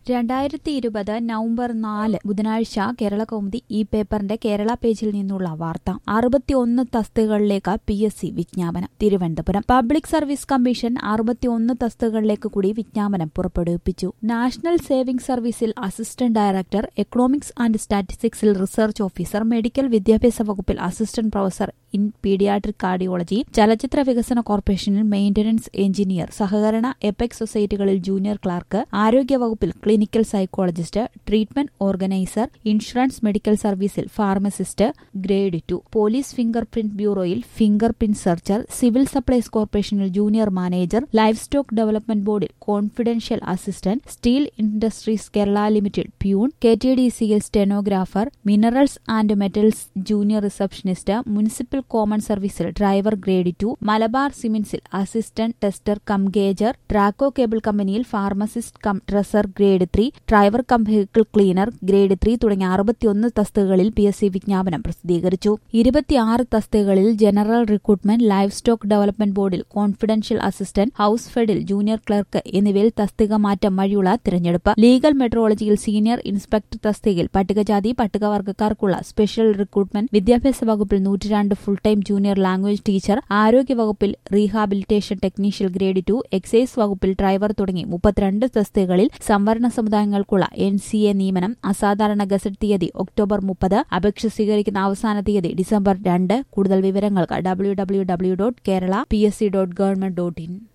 2020 November 4 ബുധനാഴ്ച കേരളകൗമുദി ഈ പേപ്പറിന്റെ കേരള പേജിൽ നിന്നുള്ള വാർത്ത. 61 തസ്തികകളിലേക്ക് PSC വിജ്ഞാപനം. തിരുവനന്തപുരം പബ്ലിക് സർവീസ് കമ്മീഷൻ 61 തസ്തികകളിലേക്ക് കൂടി വിജ്ഞാപനം പുറപ്പെടുവിപ്പിച്ചു. നാഷണൽ സേവിംഗ് സർവീസിൽ അസിസ്റ്റന്റ് ഡയറക്ടർ, എക്കണോമിക്സ് ആൻഡ് സ്റ്റാറ്റിസ്റ്റിക്സിൽ റിസർച്ച് ഓഫീസർ, മെഡിക്കൽ വിദ്യാഭ്യാസ വകുപ്പിൽ assistant professor in pediatric cardiology, ചലച്ചിത്ര വികസന കോർപ്പറേഷനിൽ മെയിന്റനൻസ് എഞ്ചിനീയർ, സഹകരണ എപെക് സൊസൈറ്റികളിൽ ജൂനിയർ ക്ലാർക്ക്, ആരോഗ്യവകുപ്പിൽ clinical psychologist, treatment organiser, insurance medical സർവീസിൽ pharmacist grade 2, police finger print ബ്യൂറോയിൽ finger print searcher, civil supplies കോർപ്പറേഷനിൽ junior manager, life stock development ബോർഡിൽ confidential assistant, steel industries Kerala limited peon, KTDCയിൽ stenographer, minerals and metals junior receptionist, municipal common സർവീസിൽ driver grade 2, Malabar സിമന്റ്സിൽ assistant tester cum gauger, Traco cable കമ്പനിയിൽ pharmacist cum dresser grade 3, driver cum vehicle cleaner grade 3 തുടങ്ങിയ 61 തസ്തികകളിൽ PSC വിജ്ഞാപനം പ്രസിദ്ധീകരിച്ചു. 26 തസ്തികകളിൽ general recruitment, life stock development ബോർഡിൽ കോൺഫിഡൻഷ്യൽ അസിസ്റ്റന്റ്, ഹൌസ് ഫെഡിൽ ജൂനിയർ ക്ലർക്ക് എന്നിവയിൽ തസ്തിക മാറ്റം വഴിയുള്ള തിരഞ്ഞെടുപ്പ്. ലീഗൽ മെട്രോളജിയിൽ സീനിയർ ഇൻസ്പെക്ടർ തസ്തികയിൽ പട്ടികജാതി പട്ടികവർഗക്കാർക്കുള്ള സ്പെഷ്യൽ റിക്രൂട്ട്മെന്റ്, വിദ്യാഭ്യാസ വകുപ്പിൽ 102 full time junior language teacher, ആരോഗ്യവകുപ്പിൽ റീഹാബിലിറ്റേഷൻ ടെക്നീഷ്യൽ ഗ്രേഡ് 2, എക്സൈസ് വകുപ്പിൽ ഡ്രൈവർ തുടങ്ങി 32 തസ്തികകളിൽ സംവരണ സമുദായങ്ങൾക്കുള്ള NCA നിയമനം. അസാധാരണ ഗസറ്റ് തീയതി ഒക്ടോബർ 30. അപേക്ഷ സ്വീകരിക്കുന്ന അവസാന തീയതി ഡിസംബർ 2. കൂടുതൽ വിവരങ്ങൾക്ക് www.kerala.psc.government.in